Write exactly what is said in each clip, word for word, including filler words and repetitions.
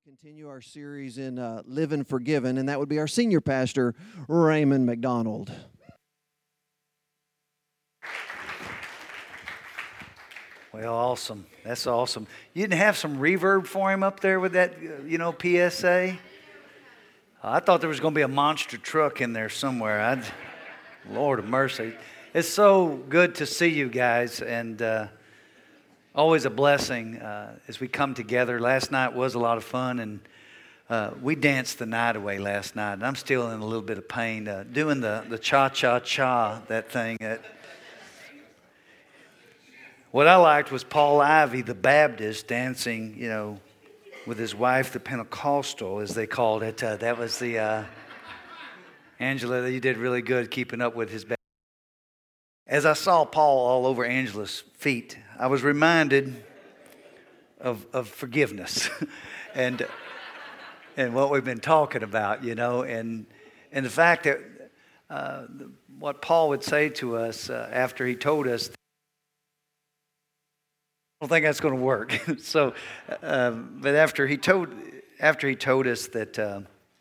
Continue our series in uh, Living Forgiven, and that would be our senior pastor, Raymond McDonald. Well, awesome. That's awesome. You didn't have some reverb for him up there with that, uh, you know, P S A? I thought there was going to be a monster truck in there somewhere. I'd, Lord of mercy. It's so good to see you guys, and uh, always a blessing uh, as we come together. Last night was a lot of fun, and uh, we danced the night away last night. And I'm still in a little bit of pain uh, doing the, the cha-cha-cha, that thing. That, what I liked was Paul Ivy, the Baptist, dancing, you know, with his wife, the Pentecostal, as they called it. Uh, that was the, uh, Angela, you did really good keeping up with his. As I saw Paul all over Angela's feet, I was reminded of of forgiveness and and what we've been talking about, you know, and and the fact that uh, what Paul would say to us uh, after he told us, I don't think that's going to work. so, uh, but after he told after he told us that uh,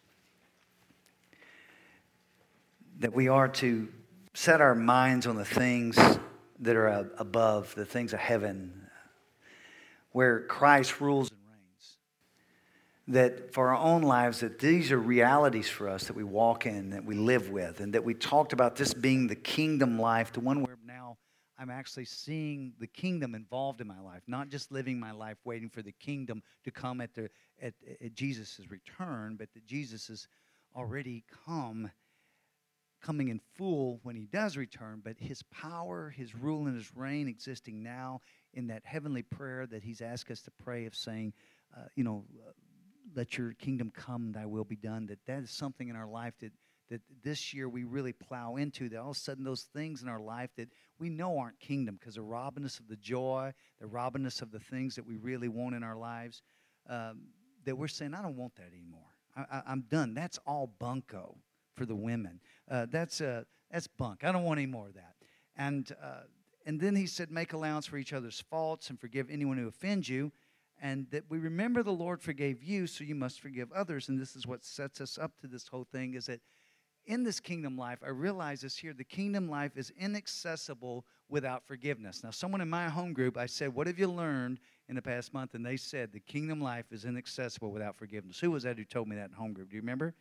that we are to set our minds on the things that are above, the things of heaven, where Christ rules and reigns. That for our own lives, that these are realities for us that we walk in, that we live with, and that we talked about this being the kingdom life, the one where now I'm actually seeing the kingdom involved in my life, not just living my life waiting for the kingdom to come at, the, at, at Jesus' return, but that Jesus has already come coming in full when he does return, but his power, his rule, and his reign existing now in that heavenly prayer that he's asked us to pray of saying, uh, you know, uh, let your kingdom come, thy will be done, that that is something in our life that, that this year we really plow into, that all of a sudden those things in our life that we know aren't kingdom because they're robbing us of the joy, they're robbing us of the things that we really want in our lives, um, that we're saying, I don't want that anymore. I, I, I'm done. That's all bunko for the women. Uh, that's uh, that's bunk. I don't want any more of that. And uh, and then he said, make allowance for each other's faults and forgive anyone who offends you. And that we remember the Lord forgave you, so you must forgive others. And this is what sets us up to this whole thing, is that in this kingdom life, I realize this here, the kingdom life is inaccessible without forgiveness. Now, someone in my home group, I said, what have you learned in the past month? And they said, the kingdom life is inaccessible without forgiveness. Who was that who told me that in home group? Do you remember?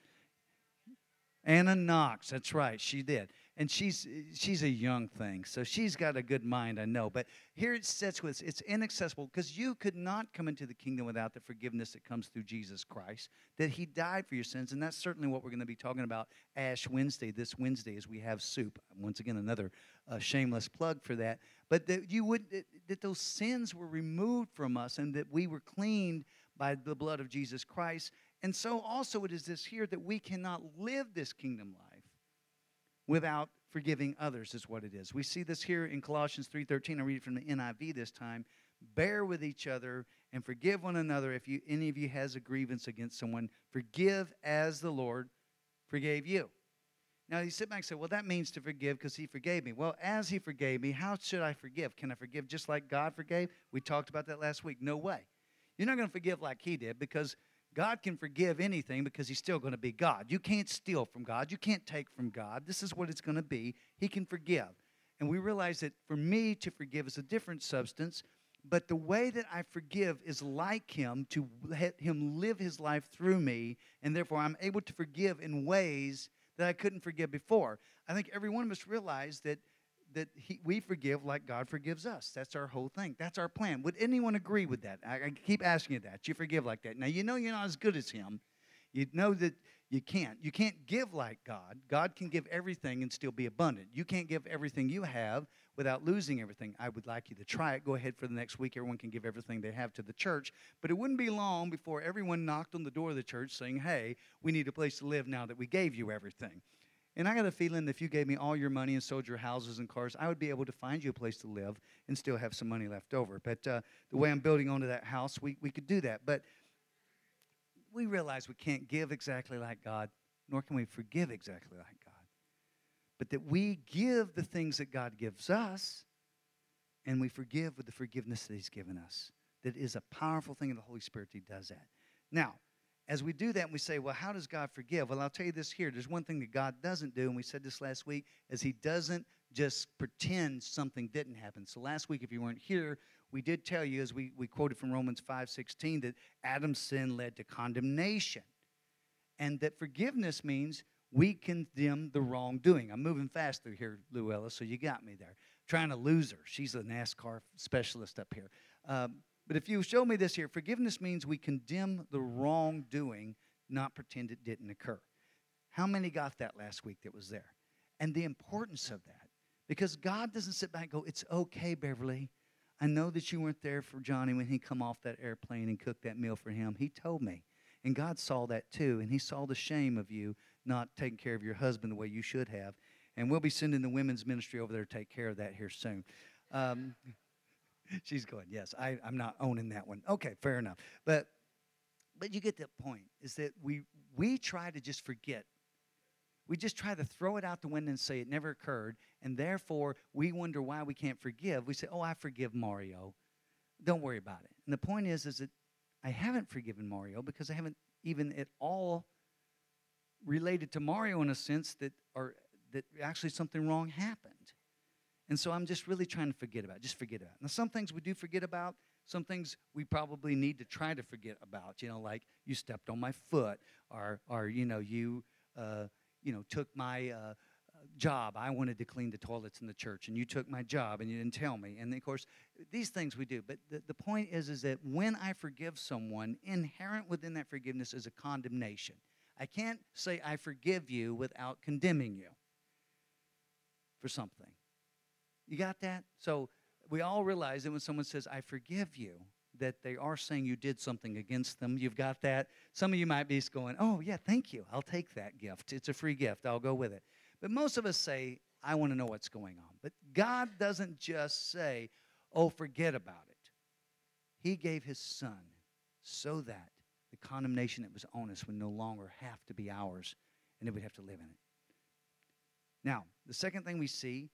Anna Knox, that's right, she did. And she's she's a young thing, so she's got a good mind, I know. But here it sits with us, it's inaccessible because you could not come into the kingdom without the forgiveness that comes through Jesus Christ, that he died for your sins. And that's certainly what we're going to be talking about Ash Wednesday, this Wednesday, as we have soup. Once again, another uh, shameless plug for that. But that you would that, that those sins were removed from us and that we were cleaned by the blood of Jesus Christ. And so also it is this here that we cannot live this kingdom life without forgiving others is what it is. We see this here in Colossians three thirteen. I read it from the N I V this time. Bear with each other and forgive one another if you, any of you has a grievance against someone. Forgive as the Lord forgave you. Now you sit back and say, well, that means to forgive because he forgave me. Well, as he forgave me, how should I forgive? Can I forgive just like God forgave? We talked about that last week. No way. You're not going to forgive like he did because God can forgive anything because he's still going to be God. You can't steal from God. You can't take from God. This is what it's going to be. He can forgive. And we realize that for me to forgive is a different substance, but the way that I forgive is like him, to let him live his life through me, and therefore I'm able to forgive in ways that I couldn't forgive before. I think every one of us realize that that he, we forgive like God forgives us. That's our whole thing. That's our plan. Would anyone agree with that? I, I keep asking you that. You forgive like that. Now, you know you're not as good as him. You know that you can't. You can't give like God. God can give everything and still be abundant. You can't give everything you have without losing everything. I would like you to try it. Go ahead for the next week. Everyone can give everything they have to the church. But it wouldn't be long before everyone knocked on the door of the church saying, hey, we need a place to live now that we gave you everything. And I got a feeling that if you gave me all your money and sold your houses and cars, I would be able to find you a place to live and still have some money left over. But uh, the way I'm building onto that house, we, we could do that. But we realize we can't give exactly like God, nor can we forgive exactly like God. But that we give the things that God gives us, and we forgive with the forgiveness that he's given us. That is a powerful thing, and the Holy Spirit, he does that. Now, as we do that and we say, well, how does God forgive? Well, I'll tell you this here. There's one thing that God doesn't do, and we said this last week, is he doesn't just pretend something didn't happen. So last week, if you weren't here, we did tell you, as we, we quoted from Romans five sixteen, that Adam's sin led to condemnation. And that forgiveness means we condemn the wrongdoing. I'm moving fast through here, Luella, so you got me there. Trying to lose her. She's a NASCAR specialist up here. Um, but if you show me this here, forgiveness means we condemn the wrongdoing, not pretend it didn't occur. How many got that last week that was there? And the importance of that. Because God doesn't sit back and go, it's okay, Beverly. I know that you weren't there for Johnny when he come off that airplane and cooked that meal for him. He told me. And God saw that too. And he saw the shame of you not taking care of your husband the way you should have. And we'll be sending the women's ministry over there to take care of that here soon. Um, she's going, yes, I, I'm not owning that one. Okay, fair enough. But but you get the point, is that we we try to just forget. We just try to throw it out the window and say it never occurred. And therefore, we wonder why we can't forgive. We say, oh, I forgive Mario. Don't worry about it. And the point is, is that I haven't forgiven Mario because I haven't even at all related to Mario in a sense that or that actually something wrong happened. And so I'm just really trying to forget about it. Just forget about it. Now, some things we do forget about. Some things we probably need to try to forget about. You know, like you stepped on my foot, or, or you know, you, uh, you know, took my uh, job. I wanted to clean the toilets in the church, and you took my job, and you didn't tell me. And, of course, these things we do. But the, the point is, is that when I forgive someone, inherent within that forgiveness is a condemnation. I can't say I forgive you without condemning you for something. You got that? So we all realize that when someone says, I forgive you, that they are saying you did something against them. You've got that. Some of you might be going, oh, yeah, thank you. I'll take that gift. It's a free gift. I'll go with it. But most of us say, I want to know what's going on. But God doesn't just say, oh, forget about it. He gave his son so that the condemnation that was on us would no longer have to be ours, and it would have to live in it. Now, the second thing we see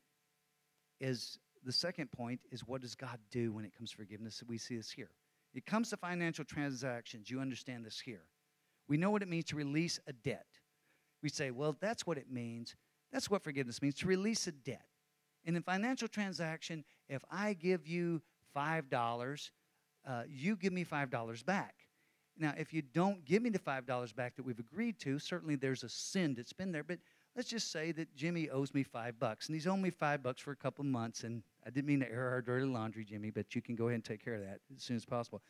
is, the second point is, what does God do when it comes to forgiveness? We see this here. It comes to financial transactions. You understand this here. We know what it means to release a debt. We say, well, that's what it means. That's what forgiveness means, to release a debt. And in financial transaction, if I give you five dollars, uh, you give me five dollars back. Now, if you don't give me the five dollars back that we've agreed to, certainly there's a sin that's been there. But let's just say that Jimmy owes me five bucks, and he's owed me five bucks for a couple of months. And I didn't mean to air our dirty laundry, Jimmy, but you can go ahead and take care of that as soon as possible.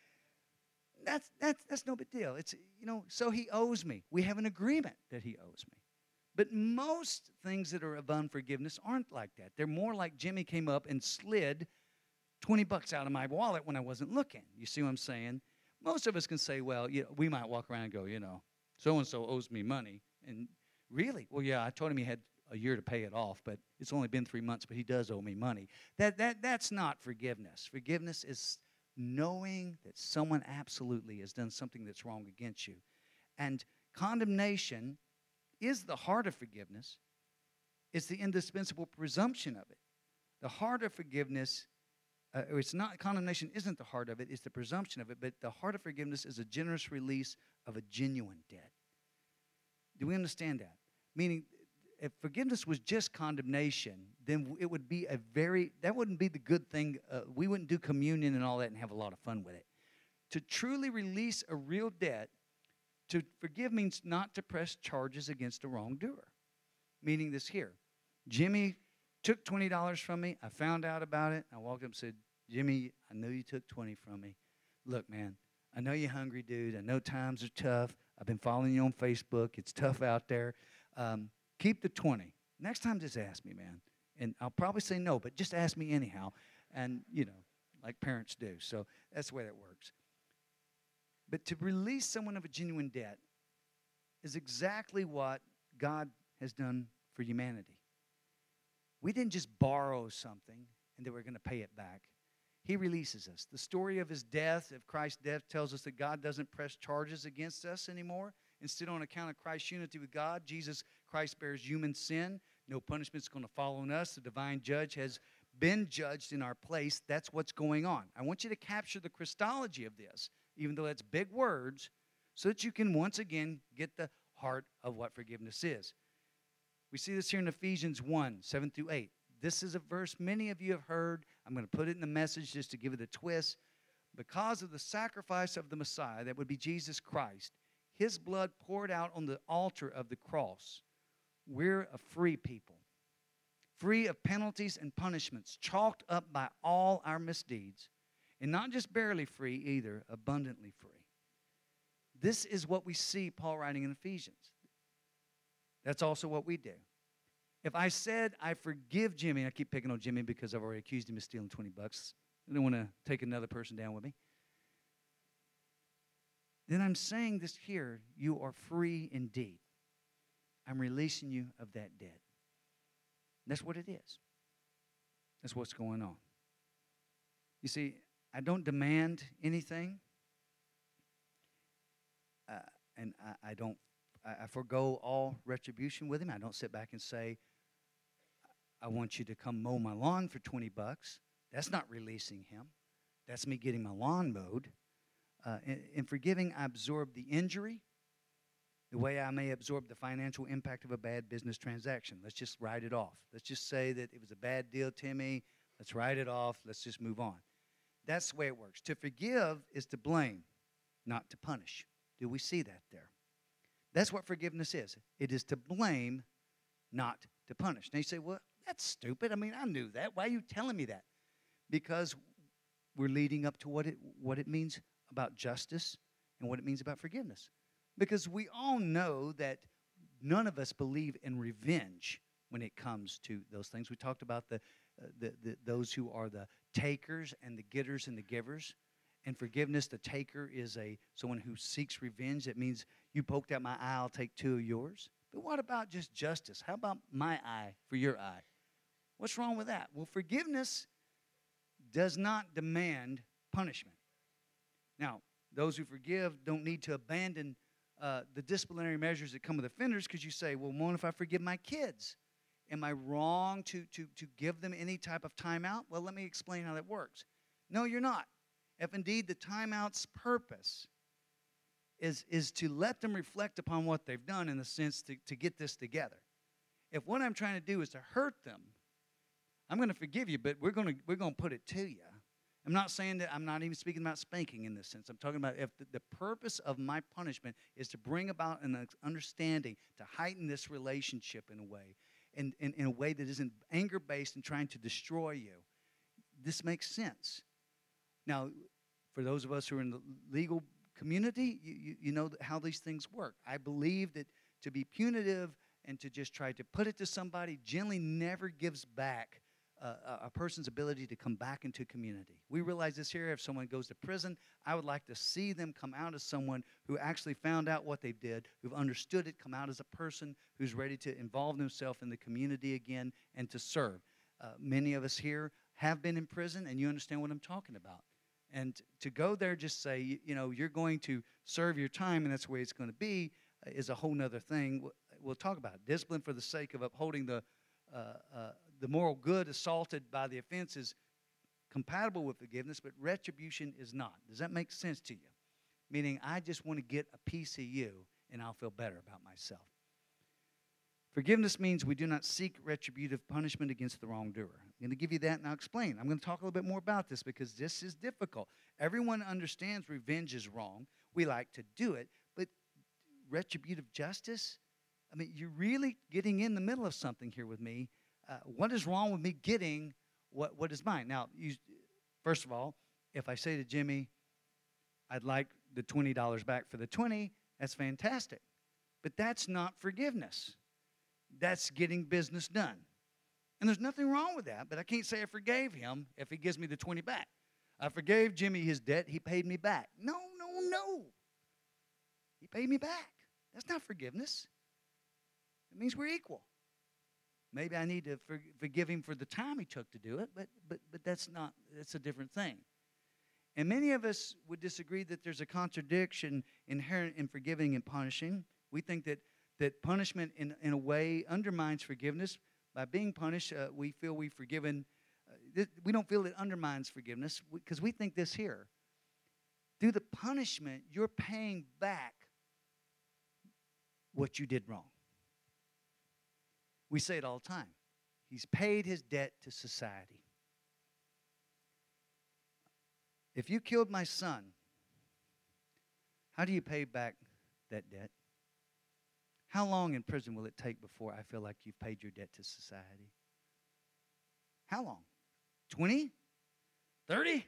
That's that's that's no big deal. It's you know, so he owes me. We have an agreement that he owes me. But most things that are of unforgiveness aren't like that. They're more like Jimmy came up and slid twenty bucks out of my wallet when I wasn't looking. You see what I'm saying? Most of us can say, well, you know, we might walk around and go, you know, so-and-so owes me money. And really? Well, yeah, I told him he had a year to pay it off, but it's only been three months, but he does owe me money. That that That's not forgiveness. Forgiveness is knowing that someone absolutely has done something that's wrong against you. And condemnation is the heart of forgiveness. It's the indispensable presumption of it. The heart of forgiveness, uh, it's not, condemnation isn't the heart of it, it's the presumption of it, but the heart of forgiveness is a generous release of a genuine debt. Do we understand that? Meaning, if forgiveness was just condemnation, then it would be a very, that wouldn't be the good thing. Uh, we wouldn't do communion and all that and have a lot of fun with it. To truly release a real debt, to forgive means not to press charges against a wrongdoer. Meaning this here. Jimmy took twenty dollars from me. I found out about it. I walked up and said, Jimmy, I know you took twenty from me. Look, man, I know you're hungry, dude. I know times are tough. I've been following you on Facebook. It's tough out there. Um, keep the twenty. Next time, just ask me, man. And I'll probably say no, but just ask me anyhow. And, you know, like parents do. So that's the way that works. But to release someone of a genuine debt is exactly what God has done for humanity. We didn't just borrow something and that we're going to pay it back. He releases us. The story of his death, of Christ's death, tells us that God doesn't press charges against us anymore. Instead, on account of Christ's unity with God, Jesus Christ bears human sin. No punishment is going to fall on us. The divine judge has been judged in our place. That's what's going on. I want you to capture the Christology of this. Even though that's big words, so that you can once again get the heart of what forgiveness is. We see this here in Ephesians one, seven through eight. This is a verse many of you have heard. I'm going to put it in the message just to give it a twist. Because of the sacrifice of the Messiah, that would be Jesus Christ, his blood poured out on the altar of the cross, we're a free people, free of penalties and punishments, chalked up by all our misdeeds, and not just barely free either, abundantly free. This is what we see Paul writing in Ephesians. That's also what we do. If I said, I forgive Jimmy, I keep picking on Jimmy because I've already accused him of stealing twenty bucks. I don't want to take another person down with me. Then I'm saying this here, you are free indeed. I'm releasing you of that debt. That's what it is. That's what's going on. You see, I don't demand anything. Uh, and I, I don't, I, I forego all retribution with him. I don't sit back and say, I want you to come mow my lawn for twenty bucks. That's not releasing him. That's me getting my lawn mowed. Uh, in, in forgiving, I absorb the injury the way I may absorb the financial impact of a bad business transaction. Let's just write it off. Let's just say that it was a bad deal, Timmy. Let's write it off. Let's just move on. That's the way it works. To forgive is to blame, not to punish. Do we see that there? That's what forgiveness is. It is to blame, not to punish. Now you say, well, that's stupid. I mean, I knew that. Why are you telling me that? Because we're leading up to what it, what it means about justice and what it means about forgiveness. Because we all know that none of us believe in revenge when it comes to those things. We talked about the, uh, the, the those who are the takers and the getters and the givers. And forgiveness, the taker is a someone who seeks revenge. That means you poked out my eye, I'll take two of yours. But what about just justice? How about my eye for your eye? What's wrong with that? Well, forgiveness does not demand punishment. Now, those who forgive don't need to abandon uh, the disciplinary measures that come with offenders, because you say, well, what if I forgive my kids? Am I wrong to, to, to give them any type of timeout? Well, let me explain how that works. No, you're not. If indeed the timeout's purpose is, is to let them reflect upon what they've done, in the sense to, to get this together. If what I'm trying to do is to hurt them, I'm going to forgive you, but we're going to we're going to put it to you. I'm not saying that, I'm not even speaking about spanking in this sense. I'm talking about if the, the purpose of my punishment is to bring about an understanding, to heighten this relationship in a way, and in, in a way that isn't anger-based and trying to destroy you. This makes sense. Now, for those of us who are in the legal community, you, you, you know how these things work. I believe that to be punitive and to just try to put it to somebody generally never gives back uh, a person's ability to come back into community. We realize this here. If someone goes to prison, I would like to see them come out as someone who actually found out what they did, who've understood it, come out as a person who's ready to involve themselves in the community again and to serve. Uh, many of us here have been in prison, and you understand what I'm talking about. And to go there, just say, you, you know, you're going to serve your time, and that's the way it's going to be, uh, is a whole nother thing. We'll, we'll talk about it. Discipline for the sake of upholding the uh, uh, the moral good assaulted by the offense is compatible with forgiveness, but retribution is not. Does that make sense to you? Meaning, I just want to get a piece of you, and I'll feel better about myself. Forgiveness means we do not seek retributive punishment against the wrongdoer. I'm going to give you that, and I'll explain. I'm going to talk a little bit more about this because this is difficult. Everyone understands revenge is wrong. We like to do it, but retributive justice, I mean, you're really getting in the middle of something here with me. Uh, what is wrong with me getting what, what is mine? Now, you, first of all, if I say to Jimmy, I'd like the twenty dollars back for the twenty, that's fantastic. But that's not forgiveness. That's getting business done. And there's nothing wrong with that, but I can't say I forgave him if he gives me the twenty back. I forgave Jimmy his debt. He paid me back. No, no, no. He paid me back. That's not forgiveness. It means we're equal. Maybe I need to for, forgive him for the time he took to do it, but, but, but that's not, that's a different thing. And many of us would disagree that there's a contradiction inherent in forgiving and punishing. We think that, that punishment in, in a way undermines forgiveness. By being punished, uh, we feel we've forgiven. Uh, th- we don't feel it undermines forgiveness because we think this here. Through the punishment, you're paying back what you did wrong. We say it all the time. He's paid his debt to society. If you killed my son, how do you pay back that debt? How long in prison will it take before I feel like you've paid your debt to society? How long? twenty? thirty?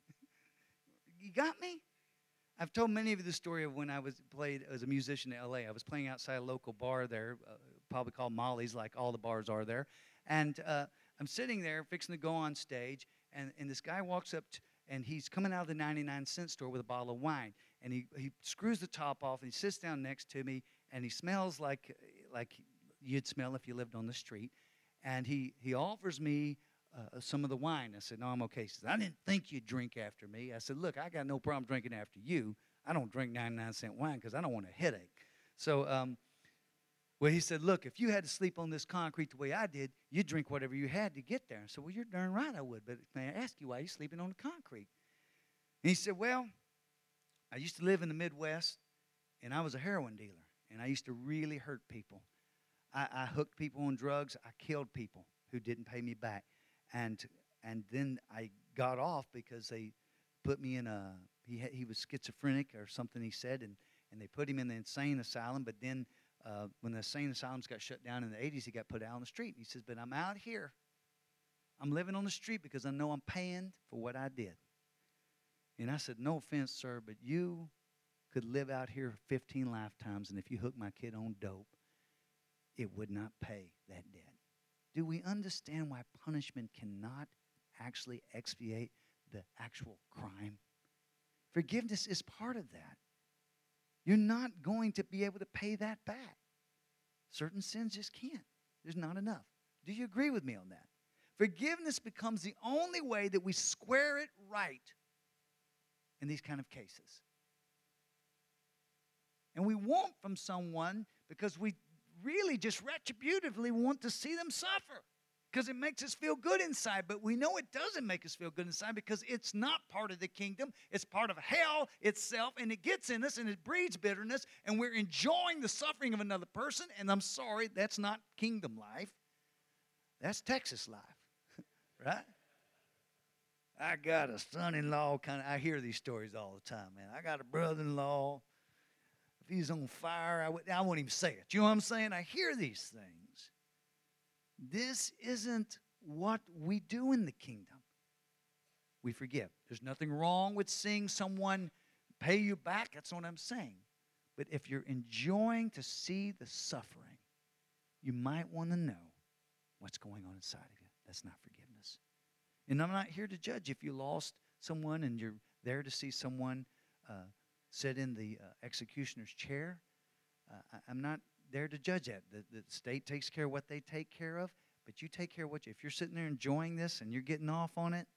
You got me? I've told many of you the story of when I was played as a musician in L A. I was playing outside a local bar there, uh, probably called Molly's, like all the bars are there. And uh, I'm sitting there fixing to go on stage, and, and this guy walks up, to, and he's coming out of the ninety-nine cent store with a bottle of wine. And he, he screws the top off, and he sits down next to me, and he smells like like you'd smell if you lived on the street. And he, he offers me uh, some of the wine. I said, no, I'm okay. He says, I didn't think you'd drink after me. I said, look, I got no problem drinking after you. I don't drink ninety-nine cent wine because I don't want a headache. So, um, well, he said, look, if you had to sleep on this concrete the way I did, you'd drink whatever you had to get there. I said, well, you're darn right I would, but may I ask you why you're sleeping on the concrete? And he said, well, I used to live in the Midwest, and I was a heroin dealer, and I used to really hurt people. I, I hooked people on drugs. I killed people who didn't pay me back. And and then I got off because they put me in a, he had, he was schizophrenic or something he said, and, and they put him in the insane asylum. But then uh, when the insane asylums got shut down in the eighties, he got put out on the street. He says, but I'm out here. I'm living on the street because I know I'm paying for what I did. And I said, no offense, sir, but you could live out here fifteen lifetimes, and if you hook my kid on dope, it would not pay that debt. Do we understand why punishment cannot actually expiate the actual crime? Forgiveness is part of that. You're not going to be able to pay that back. Certain sins just can't. There's not enough. Do you agree with me on that? Forgiveness becomes the only way that we square it right in these kind of cases. And we want from someone because we really just retributively want to see them suffer because it makes us feel good inside. But we know it doesn't make us feel good inside because it's not part of the kingdom. It's part of hell itself, and it gets in us, and it breeds bitterness, and we're enjoying the suffering of another person. And I'm sorry, that's not kingdom life. That's Texas life, right? I got a son-in-law kind of, I hear these stories all the time, man. I got a brother-in-law. If he's on fire, I, would, I won't even say it. You know what I'm saying? I hear these things. This isn't what we do in the kingdom. We forgive. There's nothing wrong with seeing someone pay you back. That's what I'm saying. But if you're enjoying to see the suffering, you might want to know what's going on inside of you. That's not forgiveness. And I'm not here to judge if you lost someone and you're there to see someone uh, sit in the uh, executioner's chair. Uh, I, I'm not there to judge that. The, the state takes care of what they take care of, but you take care of what you, if you're sitting there enjoying this and you're getting off on it,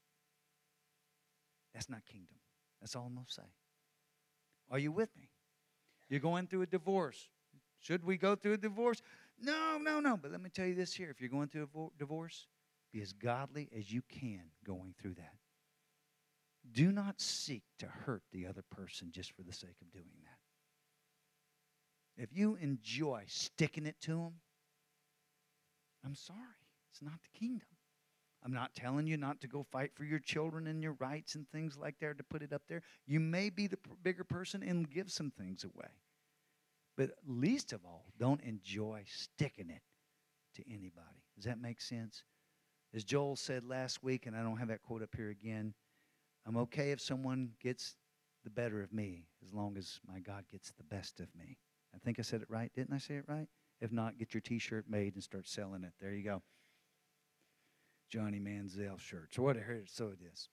that's not kingdom. That's all I'm going to say. Are you with me? You're going through a divorce. Should we go through a divorce? No, no, no. But let me tell you this here. If you're going through a vo- divorce, be as godly as you can going through that. Do not seek to hurt the other person just for the sake of doing that. If you enjoy sticking it to them, I'm sorry. It's not the kingdom. I'm not telling you not to go fight for your children and your rights and things like that, to put it up there. You may be the p- bigger person and give some things away. But least of all, don't enjoy sticking it to anybody. Does that make sense? As Joel said last week, and I don't have that quote up here again, I'm okay if someone gets the better of me as long as my God gets the best of me. I think I said it right. Didn't I say it right? If not, get your T-shirt made and start selling it. There you go. Johnny Manziel shirts, or whatever. So it is.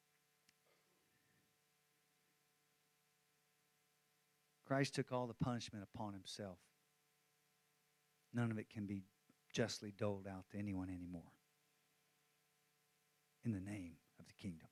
Christ took all the punishment upon himself. None of it can be justly doled out to anyone anymore. In the name of the kingdom.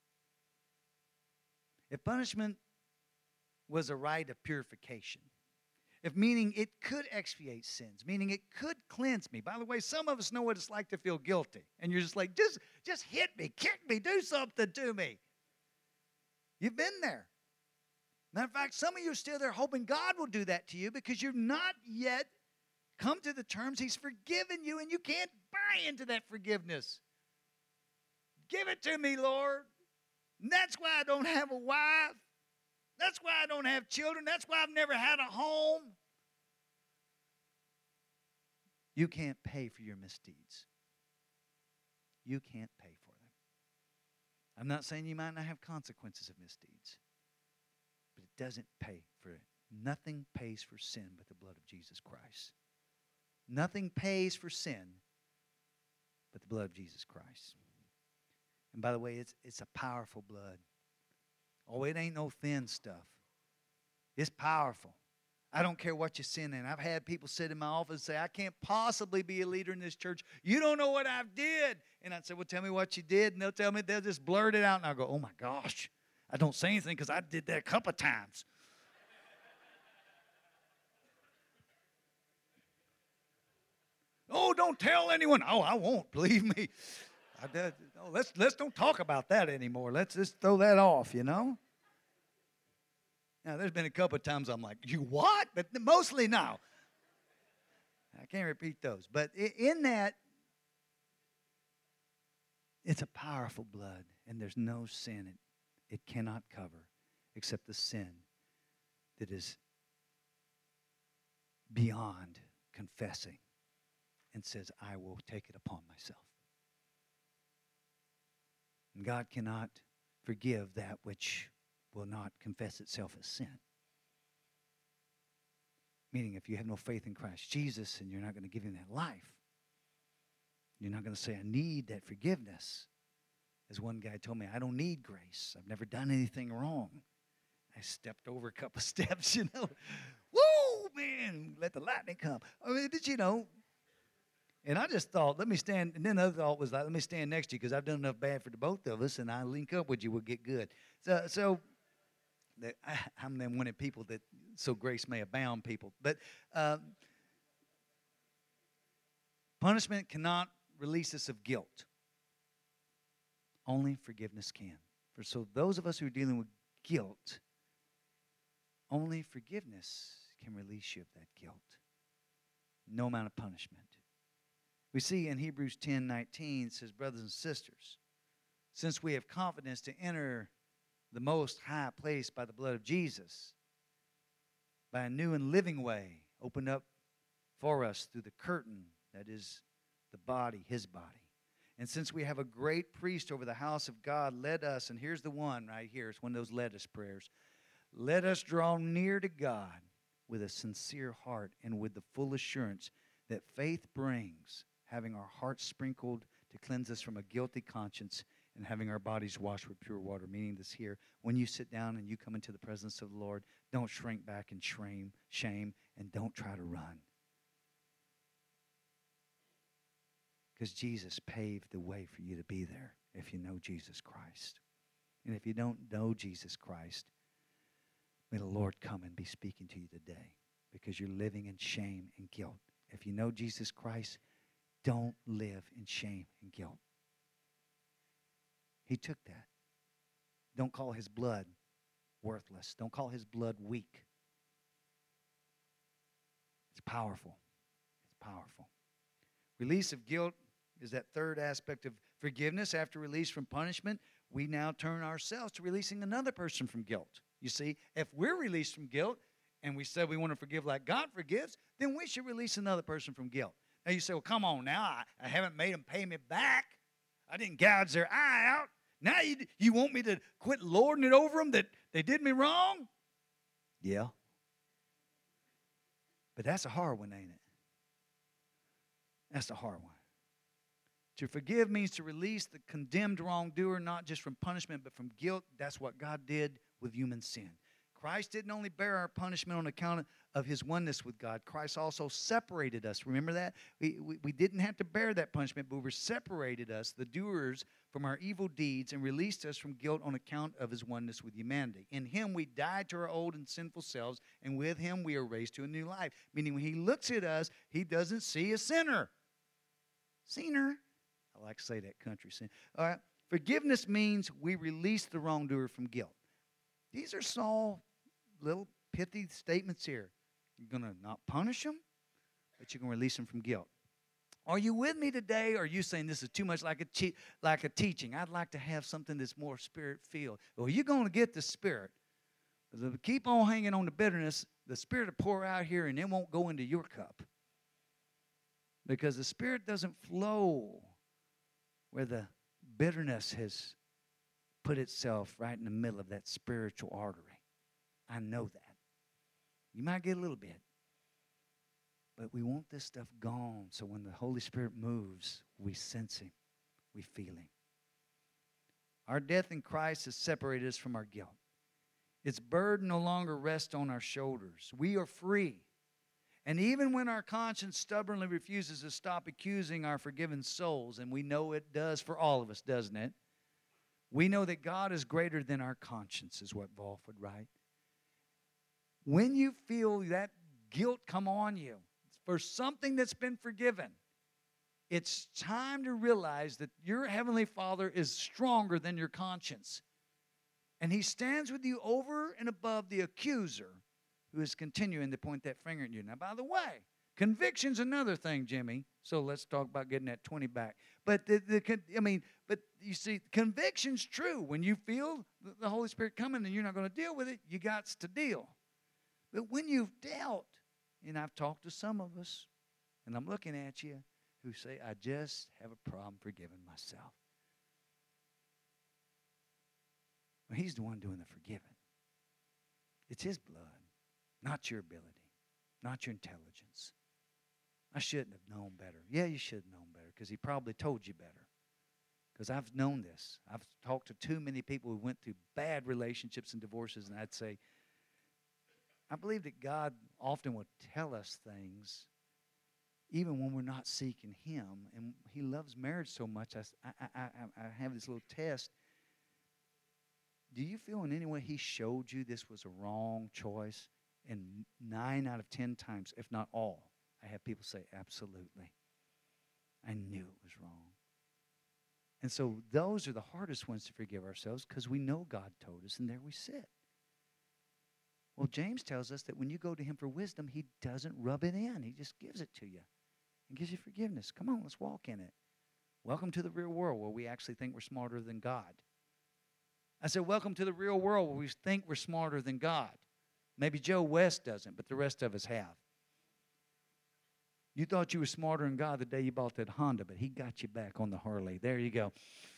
If punishment was a rite of purification, if meaning it could expiate sins, meaning it could cleanse me. By the way, some of us know what it's like to feel guilty. And you're just like, just, just hit me, kick me, do something to me. You've been there. Matter of fact, some of you are still there hoping God will do that to you because you've not yet come to the terms He's forgiven you, and you can't buy into that forgiveness. Give it to me, Lord. And that's why I don't have a wife. That's why I don't have children. That's why I've never had a home. You can't pay for your misdeeds. You can't pay for them. I'm not saying you might not have consequences of misdeeds, but it doesn't pay for it. Nothing pays for sin but the blood of Jesus Christ. Nothing pays for sin but the blood of Jesus Christ. And by the way, it's, it's a powerful blood. Oh, it ain't no thin stuff. It's powerful. I don't care what you sin in. I've had people sit in my office and say, I can't possibly be a leader in this church. You don't know what I've did. And I'd say, well, tell me what you did. And they'll tell me, they'll just blurt it out. And I'll go, oh, my gosh. I don't say anything because I did that a couple of times. Oh, don't tell anyone. Oh, I won't. Believe me. I did. No, let's, let's don't talk about that anymore. Let's just throw that off, you know. Now, there's been a couple of times I'm like, you what? But mostly no. I can't repeat those. But in that, it's a powerful blood, and there's no sin it, it cannot cover except the sin that is beyond confessing and says, I will take it upon myself. And God cannot forgive that which will not confess itself as sin. Meaning, if you have no faith in Christ Jesus and you're not going to give Him that life, you're not going to say, I need that forgiveness. As one guy told me, I don't need grace. I've never done anything wrong. I stepped over a couple of steps, you know. Woo, man, let the lightning come. I mean, did you know? And I just thought, let me stand, and then the other thought was like, let me stand next to you because I've done enough bad for the both of us, and I link up with you, we'll get good. So, so I, I'm them one of the people that, so grace may abound people. But um, punishment cannot release us of guilt. Only forgiveness can. For so those of us who are dealing with guilt, only forgiveness can release you of that guilt. No amount of punishment. We see in Hebrews ten nineteen, it says, brothers and sisters, since we have confidence to enter the most high place by the blood of Jesus, by a new and living way opened up for us through the curtain that is the body, His body. And since we have a great priest over the house of God, let us, and here's the one right here, it's one of those let us prayers, let us draw near to God with a sincere heart and with the full assurance that faith brings, having our hearts sprinkled to cleanse us from a guilty conscience and having our bodies washed with pure water. Meaning this here, when you sit down and you come into the presence of the Lord, don't shrink back in shame, shame, and don't try to run. Because Jesus paved the way for you to be there if you know Jesus Christ. And if you don't know Jesus Christ, may the Lord come and be speaking to you today because you're living in shame and guilt. If you know Jesus Christ, don't live in shame and guilt. He took that. Don't call His blood worthless. Don't call His blood weak. It's powerful. It's powerful. Release of guilt is that third aspect of forgiveness. After release from punishment, we now turn ourselves to releasing another person from guilt. You see, if we're released from guilt and we said we want to forgive like God forgives, then we should release another person from guilt. Now you say, well, come on now. I, I haven't made them pay me back. I didn't gouge their eye out. Now you, you want me to quit lording it over them that they did me wrong? Yeah. But that's a hard one, ain't it? That's the hard one. To forgive means to release the condemned wrongdoer, not just from punishment, but from guilt. That's what God did with human sin. Christ didn't only bear our punishment on account of His oneness with God. Christ also separated us. Remember that? We, we, we didn't have to bear that punishment, but we were separated us, the doers, from our evil deeds and released us from guilt on account of His oneness with humanity. In Him we died to our old and sinful selves, and with Him we are raised to a new life. Meaning when He looks at us, He doesn't see a sinner. Sinner. I like to say that country sin. All right. Forgiveness means we release the wrongdoer from guilt. These are small little pithy statements here. You're going to not punish them, but you're going to release them from guilt. Are you with me today? Or are you saying this is too much like a che- like a teaching? I'd like to have something that's more spirit-filled. Well, you're going to get the Spirit. But if you keep on hanging on to bitterness, the Spirit will pour out here and it won't go into your cup. Because the Spirit doesn't flow where the bitterness has put itself right in the middle of that spiritual artery. I know that. You might get a little bit. But we want this stuff gone so when the Holy Spirit moves, we sense Him. We feel Him. Our death in Christ has separated us from our guilt. Its burden no longer rests on our shoulders. We are free. And even when our conscience stubbornly refuses to stop accusing our forgiven souls, and we know it does for all of us, doesn't it? We know that God is greater than our conscience, is what Wolf would write. When you feel that guilt come on you for something that's been forgiven, it's time to realize that your Heavenly Father is stronger than your conscience. And He stands with you over and above the accuser who is continuing to point that finger at you. Now, by the way, conviction's another thing, Jimmy. So let's talk about getting that twenty back. But the, the I mean, but you see, conviction's true. When you feel the Holy Spirit coming and you're not going to deal with it, you got to deal. But when you've dealt, and I've talked to some of us, and I'm looking at you, who say, I just have a problem forgiving myself. Well, He's the one doing the forgiving. It's His blood, not your ability, not your intelligence. I shouldn't have known better. Yeah, you should have known better because He probably told you better. Because I've known this. I've talked to too many people who went through bad relationships and divorces, and I'd say, I believe that God often will tell us things even when we're not seeking Him. And He loves marriage so much. I, I, I, I have this little test. Do you feel in any way He showed you this was a wrong choice? And nine out of ten times, if not all, I have people say, absolutely. I knew it was wrong. And so those are the hardest ones to forgive ourselves because we know God told us, and there we sit. Well, James tells us that when you go to Him for wisdom, He doesn't rub it in. He just gives it to you and gives you forgiveness. Come on, let's walk in it. Welcome to the real world where we actually think we're smarter than God. I said, welcome to the real world where we think we're smarter than God. Maybe Joe West doesn't, but the rest of us have. You thought you were smarter than God the day you bought that Honda, but He got you back on the Harley. There you go.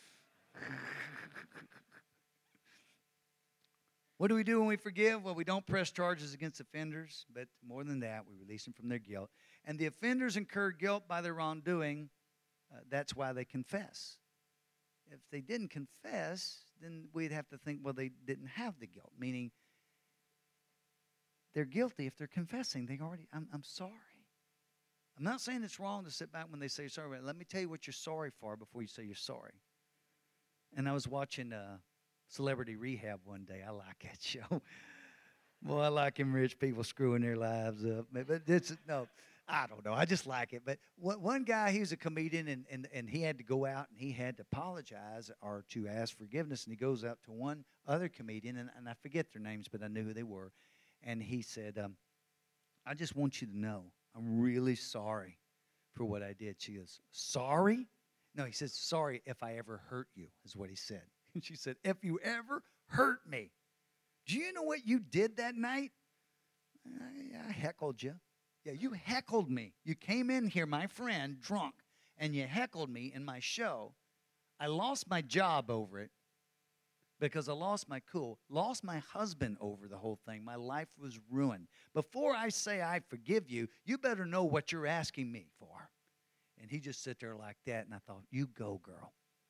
What do we do when we forgive? Well, we don't press charges against offenders, but more than that, we release them from their guilt. And the offenders incur guilt by their wrongdoing. Uh, that's why they confess. If they didn't confess, then we'd have to think, well, they didn't have the guilt, meaning they're guilty if they're confessing. They already, I'm, I'm sorry. I'm not saying it's wrong to sit back when they say sorry, but let me tell you what you're sorry for before you say you're sorry. And I was watching uh, Celebrity Rehab one day. I like that show. Boy, I like them rich people screwing their lives up. But it's, no, I don't know. I just like it. But one guy, he was a comedian, and, and, and he had to go out and he had to apologize or to ask forgiveness. And he goes out to one other comedian, and, and I forget their names, but I knew who they were. And he said, um, I just want you to know, I'm really sorry for what I did. She goes, sorry? No, he says, sorry if I ever hurt you, is what he said. And she said, if you ever hurt me. Do you know what you did that night? I, I heckled you. Yeah, you heckled me. You came in here, my friend, drunk, and you heckled me in my show. I lost my job over it because I lost my cool, lost my husband over the whole thing. My life was ruined. Before I say I forgive you, you better know what you're asking me for. And he just sat there like that, and I thought, you go, girl.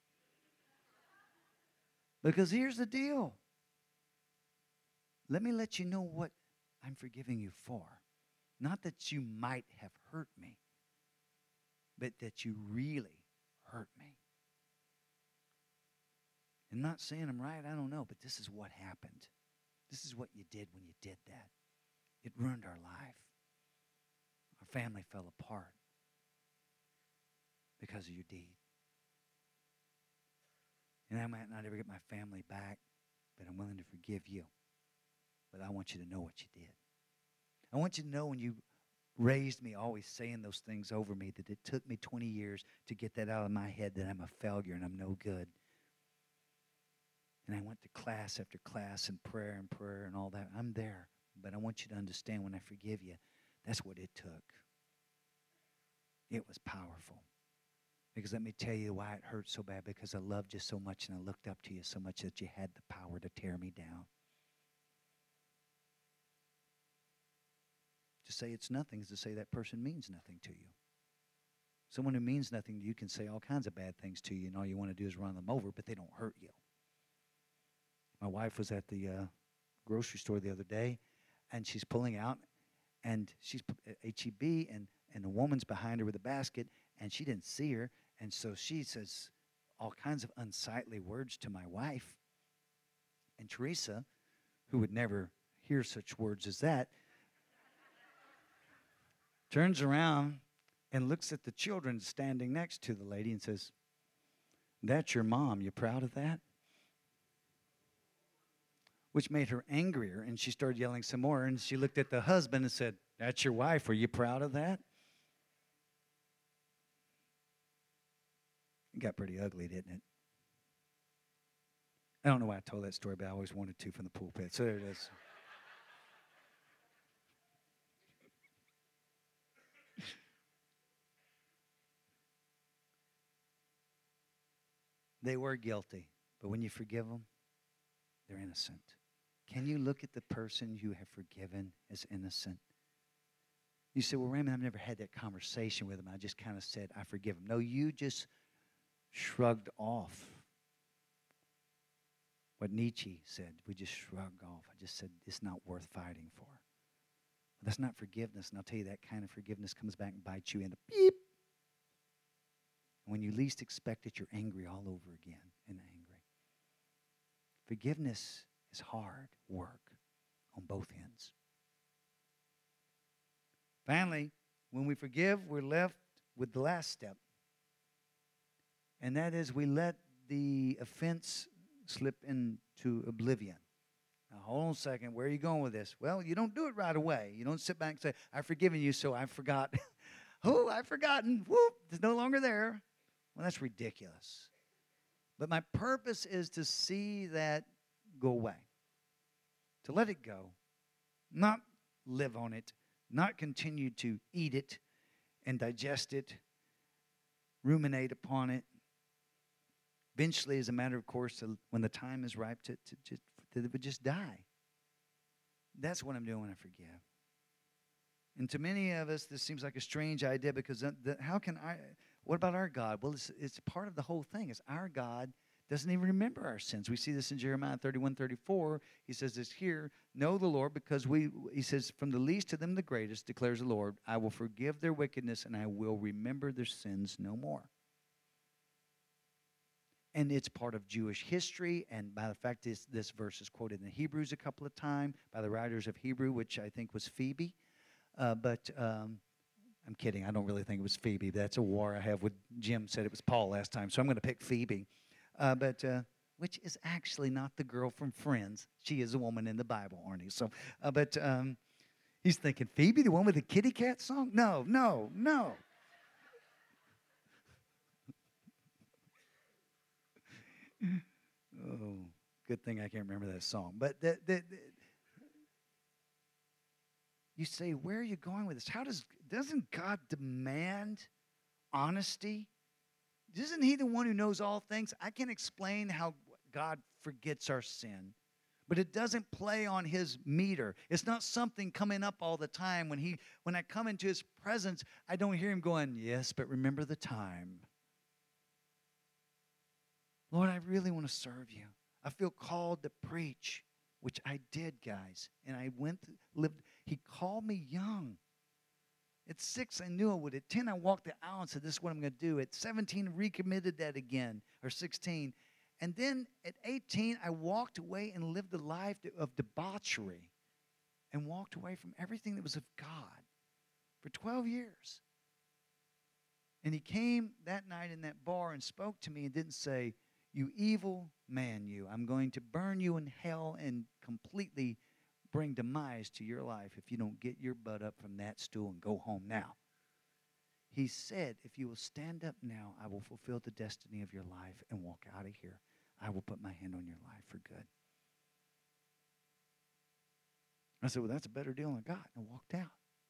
Because here's the deal. Let me let you know what I'm forgiving you for. Not that you might have hurt me, but that you really hurt me. I'm not saying I'm right, I don't know, but this is what happened. This is what you did when you did that. It ruined our life. Our family fell apart because of your deed. And I might not ever get my family back, but I'm willing to forgive you. but I want you to know what you did. I want you to know when you raised me, always saying those things over me, that it took me twenty years to get that out of my head, that I'm a failure and I'm no good. And I went to class after class and prayer and prayer and all that. I'm there. But I want you to understand, when I forgive you, that's what it took. It was powerful. Because let me tell you why it hurt so bad. Because I loved you so much and I looked up to you so much that you had the power to tear me down. To say it's nothing is to say that person means nothing to you. Someone who means nothing to you can say all kinds of bad things to you, and all you want to do is run them over, but they don't hurt you. My wife was at the uh, grocery store the other day, and she's pulling out, and she's at H E B, and, and a woman's behind her with a basket, and she didn't see her, and so she says all kinds of unsightly words to my wife. And Teresa, who would never hear such words as that, turns around and looks at the children standing next to the lady and says, "That's your mom. You proud of that?" Which made her angrier, and she started yelling some more, and she looked at the husband and said, "That's your wife. Are you proud of that?" It got pretty ugly, didn't it? I don't know why I told that story, but I always wanted to from the pulpit. So there it is. They were guilty, but when you forgive them, they're innocent. Can you look at the person you have forgiven as innocent? You say, "Well, Raymond, I've never had that conversation with him. I just kind of said, I forgive him." No, you just shrugged off what Nietzsche said. We just shrugged off. I just said, it's not worth fighting for. But that's not forgiveness, and I'll tell you, that kind of forgiveness comes back and bites you in the beep. When you least expect it, you're angry all over again and angry. Forgiveness is hard work on both ends. Finally, when we forgive, we're left with the last step. And that is, we let the offense slip into oblivion. Now, hold on a second. Where are you going with this? Well, you don't do it right away. You don't sit back and say, "I've forgiven you, so I forgot." Oh, I've forgotten. Whoop, it's no longer there. Well, that's ridiculous. But my purpose is to see that go away. To let it go. Not live on it. Not continue to eat it and digest it. Ruminate upon it. Eventually, as a matter of course, when the time is ripe, to, to, to, that it would just die. That's what I'm doing when I forgive. And to many of us, this seems like a strange idea, because the, the, how can I... What about our God? Well, it's, it's part of the whole thing. Is our God doesn't even remember our sins. We see this in Jeremiah thirty-one, thirty-four. He says this here, "Know the Lord, because we," he says, "from the least to them the greatest, declares the Lord, I will forgive their wickedness, and I will remember their sins no more." And it's part of Jewish history, and by the fact this, this verse is quoted in Hebrews a couple of times by the writers of Hebrew, which I think was Phoebe. Uh, but... Um, I'm kidding. I don't really think it was Phoebe. That's a war I have with Jim. Said it was Paul last time, so I'm going to pick Phoebe. Uh, but uh, which is actually not the girl from Friends. She is a woman in the Bible, Arnie. So, uh, but um, he's thinking, Phoebe, the one with the kitty cat song? No, no, no. Oh, good thing I can't remember that song. But the, the, the, you say, where are you going with this? How does, doesn't God demand honesty? Isn't he the one who knows all things? I can explain how God forgets our sin, but it doesn't play on his meter. It's not something coming up all the time. When he, when I come into his presence, I don't hear him going, "Yes, but remember the time. Lord, I really want to serve you. I feel called to preach," which I did, guys. And I went, lived, he called me young. At six, I knew I would. At ten, I walked the aisle and said, "This is what I'm going to do." At seventeen, recommitted that again, or sixteen. And then at eighteen, I walked away and lived a life of debauchery and walked away from everything that was of God for twelve years. And he came that night in that bar and spoke to me and didn't say, "You evil man, you. I'm going to burn you in hell and completely bring demise to your life if you don't get your butt up from that stool and go home now. He said, if you will stand up now, I will fulfill the destiny of your life and walk out of here. I will put my hand on your life for good. I said, well, that's a better deal than I got, and I walked out.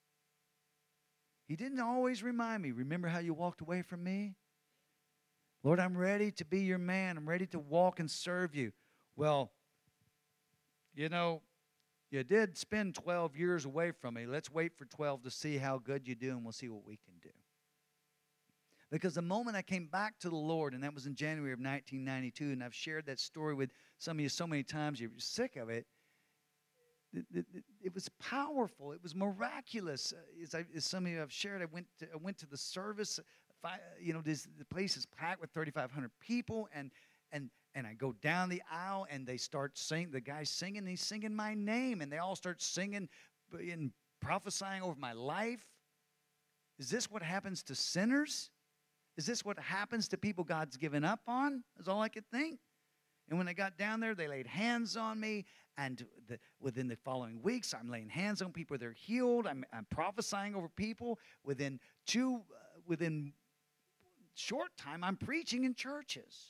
He didn't always remind me, remember how you walked away from me? Lord, I'm ready to be your man. I'm ready to walk and serve you. Well, you know, you did spend twelve years away from me. Let's wait for twelve to see how good you do, and we'll see what we can do. Because the moment I came back to the Lord, and that was in January of nineteen ninety-two, and I've shared that story with some of you so many times, you're sick of it. It, it, it was powerful. It was miraculous. As, I, as some of you have shared, I went to, I went to the service. Five, you know, this, the place is packed with thirty-five hundred people, and and and I go down the aisle, and they start singing. The guy's singing, and he's singing my name, and they all start singing and prophesying over my life. Is this what happens to sinners? Is this what happens to people God's given up on? Is all I could think. And when I got down there, they laid hands on me. And the, within the following weeks, I'm laying hands on people. They're healed. I'm, I'm prophesying over people. Within two, uh, within short time, I'm preaching in churches.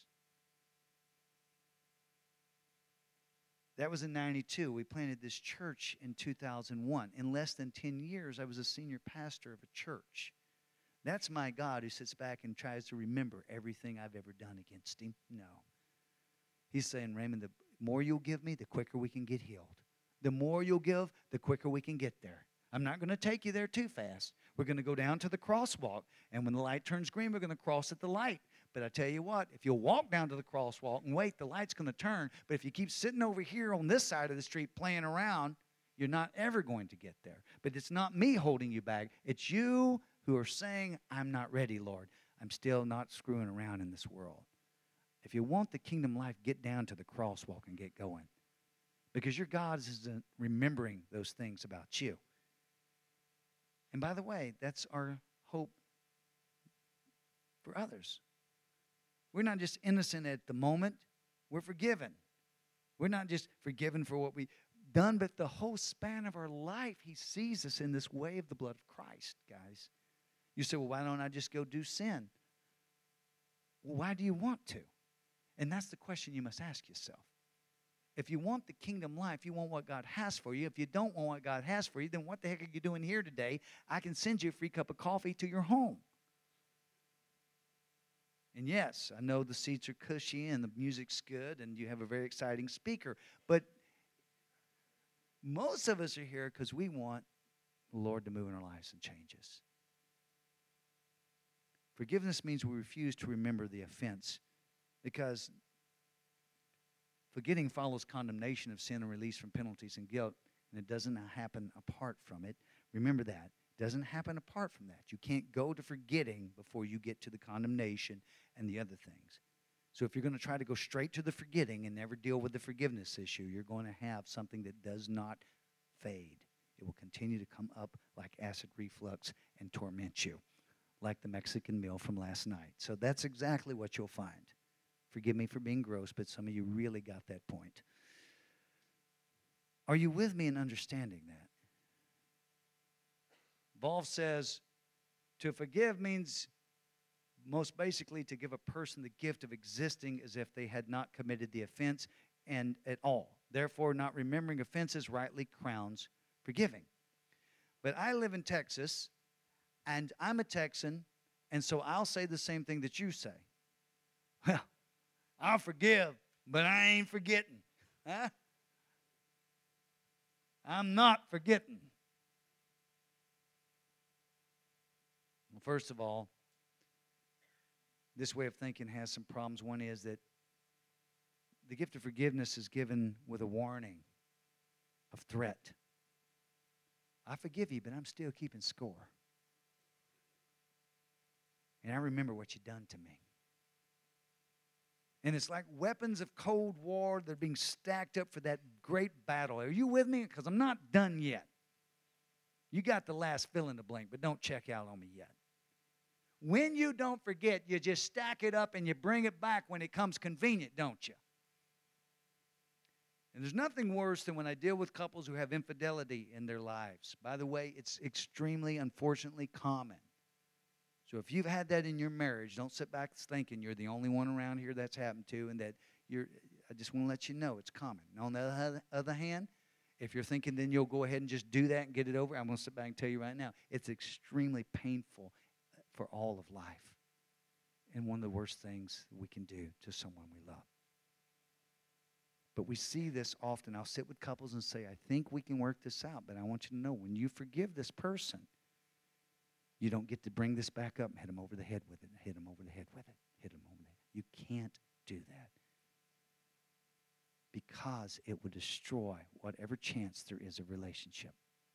That was in ninety-two. We planted this church in two thousand one. In less than ten years, I was a senior pastor of a church. That's my God who sits back and tries to remember everything I've ever done against him? No. He's saying, Raymond, the more you'll give me, the quicker we can get healed. The more you'll give, the quicker we can get there. I'm not going to take you there too fast. We're going to go down to the crosswalk, and when the light turns green, we're going to cross at the light. But I tell you what, if you'll walk down to the crosswalk and wait, the light's going to turn. But if you keep sitting over here on this side of the street playing around, you're not ever going to get there. But it's not me holding you back. It's you who are saying, I'm not ready, Lord. I'm still not screwing around in this world. If you want the kingdom life, get down to the crosswalk and get going. Because your God isn't remembering those things about you. And by the way, that's our hope for others. We're not just innocent at the moment. We're forgiven. We're not just forgiven for what we've done, but the whole span of our life, he sees us in this way of the blood of Christ, guys. You say, well, why don't I just go do sin? Well, why do you want to? And that's the question you must ask yourself. If you want the kingdom life, you want what God has for you. If you don't want what God has for you, then what the heck are you doing here today? I can send you a free cup of coffee to your home. And yes, I know the seats are cushy and the music's good and you have a very exciting speaker. But most of us are here because we want the Lord to move in our lives and change us. Forgiveness means we refuse to remember the offense, because forgetting follows condemnation of sin and release from penalties and guilt, and it doesn't happen apart from it. Remember that. It doesn't happen apart from that. You can't go to forgetting before you get to the condemnation and the other things. So if you're going to try to go straight to the forgetting and never deal with the forgiveness issue, you're going to have something that does not fade. It will continue to come up like acid reflux and torment you, like the Mexican meal from last night. So that's exactly what you'll find. Forgive me for being gross, but some of you really got that point. Are you with me in understanding that? Volf says to forgive means most basically to give a person the gift of existing as if they had not committed the offense and at all. Therefore, not remembering offenses rightly crowns forgiving. But I live in Texas, and I'm a Texan, and so I'll say the same thing that you say. Well, I'll forgive, but I ain't forgetting. Huh? I'm not forgetting. Well, first of all, this way of thinking has some problems. One is that the gift of forgiveness is given with a warning of threat. I forgive you, but I'm still keeping score. And I remember what you've done to me. And it's like weapons of Cold War that are being stacked up for that great battle. Are you with me? Because I'm not done yet. You got the last fill in the blank, but don't check out on me yet. When you don't forget, you just stack it up and you bring it back when it comes convenient, don't you? And there's nothing worse than when I deal with couples who have infidelity in their lives. By the way, it's extremely, unfortunately, common. So if you've had that in your marriage, don't sit back thinking you're the only one around here that's happened to, and that you're, I just want to let you know it's common. And on the other, other hand, if you're thinking then you'll go ahead and just do that and get it over, I'm going to sit back and tell you right now, it's extremely painful for all of life. And one of the worst things we can do to someone we love. But we see this often. I'll sit with couples and say, I think we can work this out, but I want you to know when you forgive this person, you don't get to bring this back up and hit them over the head with it, hit them over the head with it, hit them over the head. You can't do that because it would destroy whatever chance there is of relationship.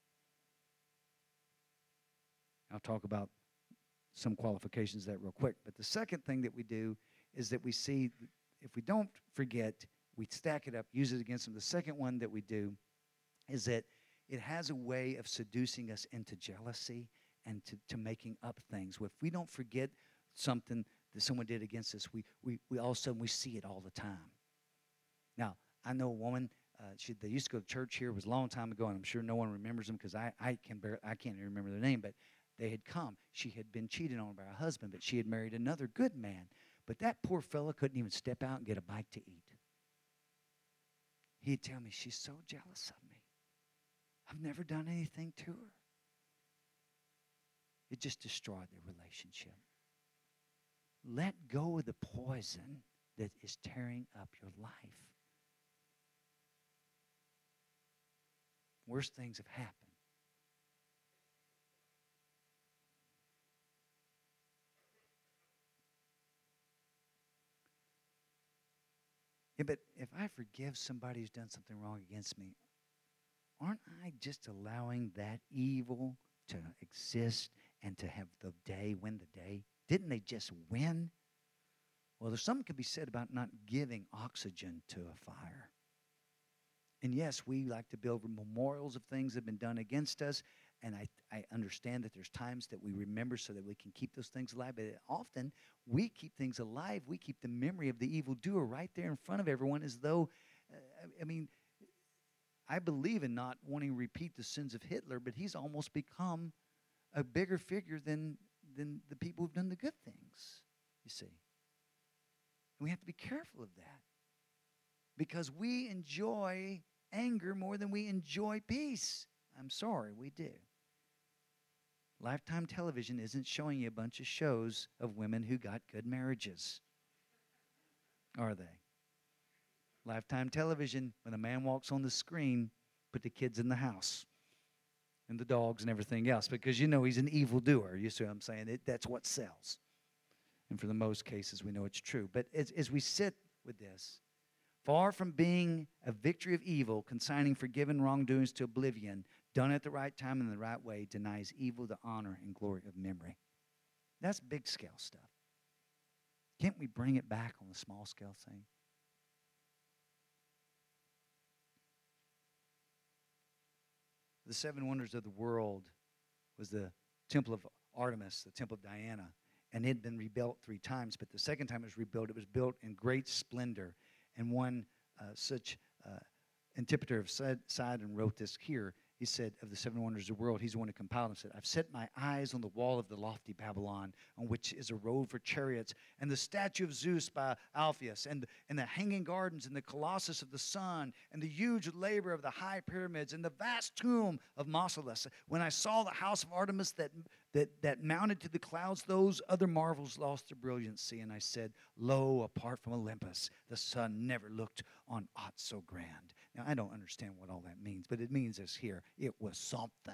I'll talk about some qualifications of that real quick. But the second thing that we do is that we see if we don't forget, we stack it up, use it against them. The second one that we do is that it has a way of seducing us into jealousy and to, to making up things. If we don't forget something that someone did against us, we, we, we all of a sudden we see it all the time. Now, I know a woman, uh, she, they used to go to church here. It was a long time ago, and I'm sure no one remembers them because I, I, can bear, I can't even remember their name, but they had come. She had been cheated on by her husband, but she had married another good man. But that poor fella couldn't even step out and get a bite to eat. He'd tell me, she's so jealous of me. I've never done anything to her. It just destroyed their relationship. Let go of the poison that is tearing up your life. Worse things have happened. Yeah, but if I forgive somebody who's done something wrong against me, aren't I just allowing that evil to exist and to have the day win the day? Didn't they just win? Well, there's something could be said about not giving oxygen to a fire. And yes, we like to build memorials of things that have been done against us. And I, I understand that there's times that we remember so that we can keep those things alive. But often we keep things alive. We keep the memory of the evildoer right there in front of everyone as though, uh, I mean, I believe in not wanting to repeat the sins of Hitler, but he's almost become a bigger figure than, than the people who've done the good things, you see. And we have to be careful of that because we enjoy anger more than we enjoy peace. I'm sorry, we do. Lifetime television isn't showing you a bunch of shows of women who got good marriages, are they? Lifetime television, when a man walks on the screen, put the kids in the house and the dogs and everything else because you know he's an evildoer. You see what I'm saying? It, that's what sells. And for the most cases, we know it's true. But as, as we sit with this, far from being a victory of evil, consigning forgiven wrongdoings to oblivion, done at the right time and in the right way, denies evil the honor and glory of memory. That's big scale stuff. Can't we bring it back on the small scale thing? The seven wonders of the world was the temple of Artemis, the temple of Diana, and it had been rebuilt three times, but the second time it was rebuilt, it was built in great splendor. And one uh, such uh, interpreter of Sidon wrote this here. He said, of the seven wonders of the world, he's the one who compiled and said, I've set my eyes on the wall of the lofty Babylon, on which is a road for chariots, and the statue of Zeus by Alpheus, and, and the hanging gardens, and the colossus of the sun, and the huge labor of the high pyramids, and the vast tomb of Mausolus. When I saw the house of Artemis that, that, that mounted to the clouds, those other marvels lost their brilliancy. And I said, lo, apart from Olympus, the sun never looked on aught so grand. Now, I don't understand what all that means, but it means this here. It was something.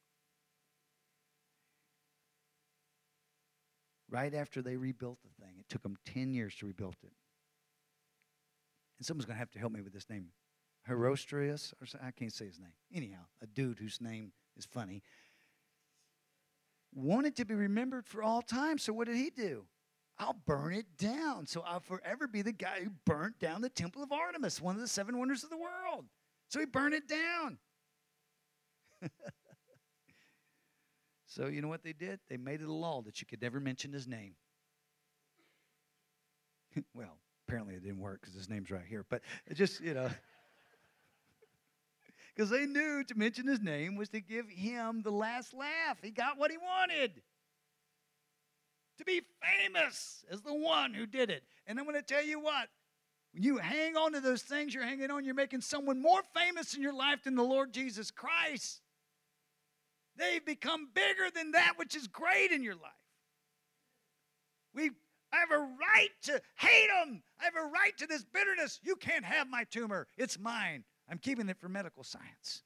Right after they rebuilt the thing, it took them ten years to rebuild it. And someone's going to have to help me with this name. Herostratus, or I can't say his name. Anyhow, a dude whose name is funny. Wanted to be remembered for all time, so what did he do? I'll burn it down. So I'll forever be the guy who burnt down the temple of Artemis, one of the seven wonders of the world. So he burned it down. So you know what they did? They made it a law that you could never mention his name. Well, apparently it didn't work because his name's right here. But it just, you know, Because they knew to mention his name was to give him the last laugh. He got what he wanted. To be famous as the one who did it. And I'm going to tell you what. When you hang on to those things you're hanging on, you're making someone more famous in your life than the Lord Jesus Christ. They've become bigger than that which is great in your life. We I have a right to hate them. I have a right to this bitterness. You can't have my tumor. It's mine. I'm keeping it for medical science.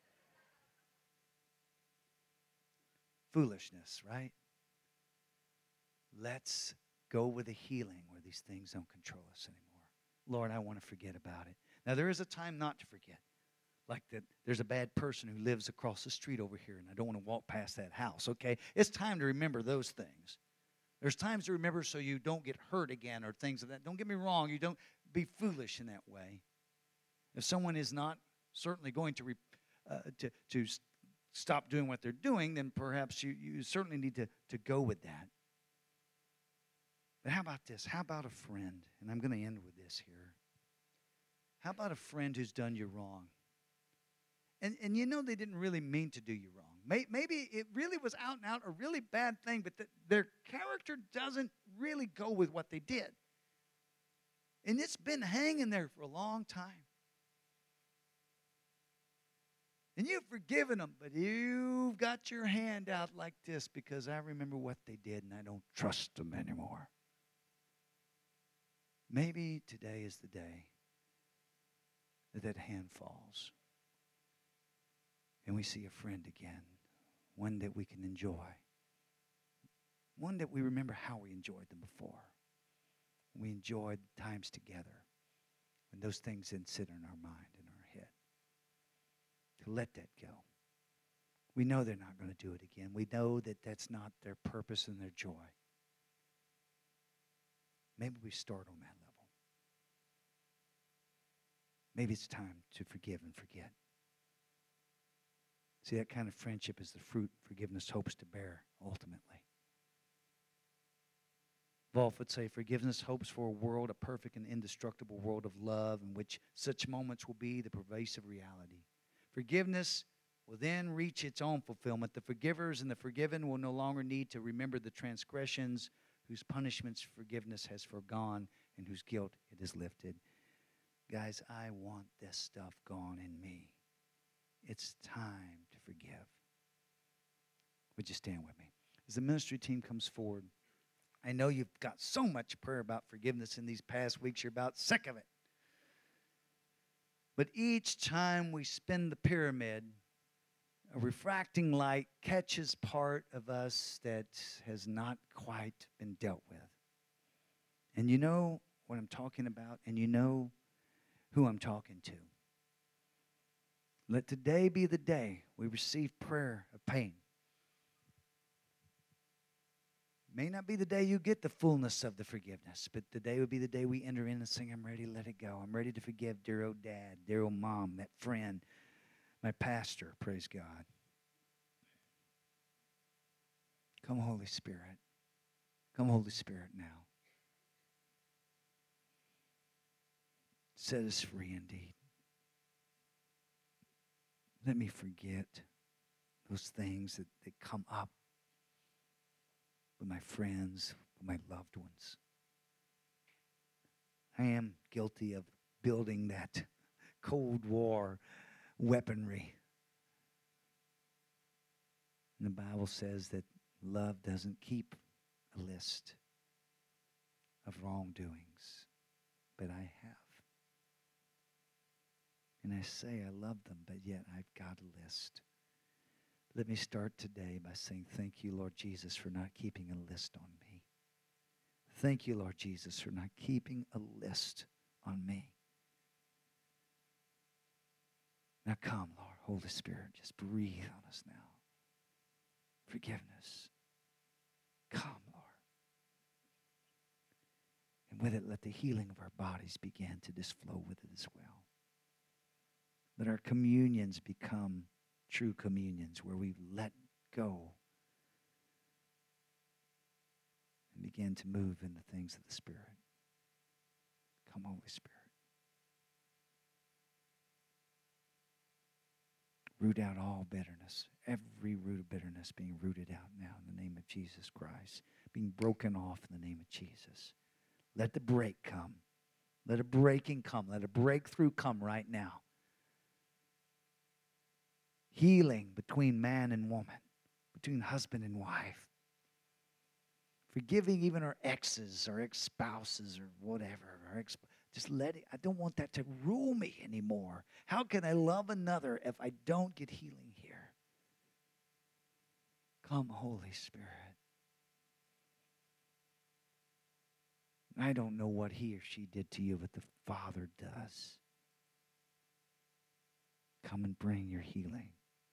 Foolishness, right? Let's go with a healing where these things don't control us anymore. Lord, I want to forget about it. Now, there is a time not to forget. Like that, there's a bad person who lives across the street over here, and I don't want to walk past that house, okay? It's time to remember those things. There's times to remember so you don't get hurt again or things of that. Don't get me wrong. You don't be foolish in that way. If someone is not certainly going to, re, uh, to, to stop doing what they're doing, then perhaps you, you certainly need to, to go with that. But how about this? How about a friend? And I'm going to end with this here. How about a friend who's done you wrong? And, and you know they didn't really mean to do you wrong. Maybe it really was out and out a really bad thing, but the, their character doesn't really go with what they did. And it's been hanging there for a long time. And you've forgiven them, but you've got your hand out like this because I remember what they did and I don't trust them anymore. Maybe today is the day that that hand falls. And we see a friend again, one that we can enjoy, one that we remember how we enjoyed them before. We enjoyed times together when those things didn't sit in our mind, in our head. To let that go. We know they're not going to do it again. We know that that's not their purpose and their joy. Maybe we start on that level. Maybe it's time to forgive and forget. See, that kind of friendship is the fruit forgiveness hopes to bear, ultimately. Wolf would say, forgiveness hopes for a world, a perfect and indestructible world of love in which such moments will be the pervasive reality. Forgiveness will then reach its own fulfillment. The forgivers and the forgiven will no longer need to remember the transgressions whose punishments forgiveness has forgone and whose guilt it has lifted. Guys, I want this stuff gone in me. It's time to forgive. Would you stand with me? As the ministry team comes forward, I know you've got so much prayer about forgiveness in these past weeks, you're about sick of it. But each time we spin the pyramid, a refracting light catches part of us that has not quite been dealt with. And you know what I'm talking about, and you know who I'm talking to. Let today be the day we receive prayer of pain. May not be the day you get the fullness of the forgiveness, but today would be the day we enter in and sing, I'm ready to let it go. I'm ready to forgive dear old dad, dear old mom, that friend, my pastor, praise God. Come, Holy Spirit. Come, Holy Spirit, now. Set us free indeed. Let me forget those things that, that come up with my friends, with my loved ones. I am guilty of building that Cold War weaponry. And the Bible says that love doesn't keep a list of wrongdoings, but I have. And I say I love them, but yet I've got a list. Let me start today by saying thank you, Lord Jesus, for not keeping a list on me. Thank you, Lord Jesus, for not keeping a list on me. Now come, Lord, Holy Spirit, just breathe on us now. Forgiveness. Come, Lord. And with it, let the healing of our bodies begin to just flow with it as well. Let our communions become true communions where we let go and begin to move in the things of the Spirit. Come, Holy Spirit. Root out all bitterness. Every root of bitterness being rooted out now in the name of Jesus Christ. Being broken off in the name of Jesus. Let the break come. Let a breaking come. Let a breakthrough come right now. Healing between man and woman. Between husband and wife. Forgiving even our exes or ex-spouses or whatever. Our ex- just let it. I don't want that to rule me anymore. How can I love another if I don't get healing here? Come, Holy Spirit. I don't know what he or she did to you, but the Father does. Come and bring your healing.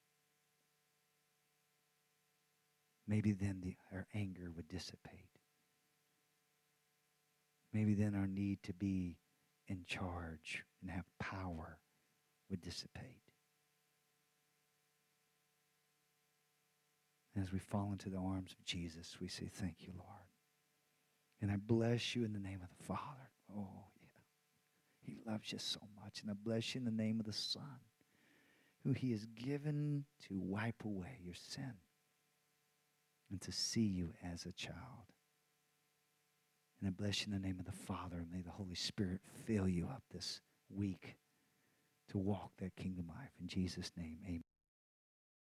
Maybe then the, our anger would dissipate. Maybe then our need to be in charge and have power would dissipate. As we fall into the arms of Jesus, we say, thank you, Lord. And I bless you in the name of the Father. Oh, yeah. He loves you so much. And I bless you in the name of the Son, who he has given to wipe away your sin and to see you as a child. And I bless you in the name of the Father. And may the Holy Spirit fill you up this week to walk that kingdom life. In Jesus' name, amen.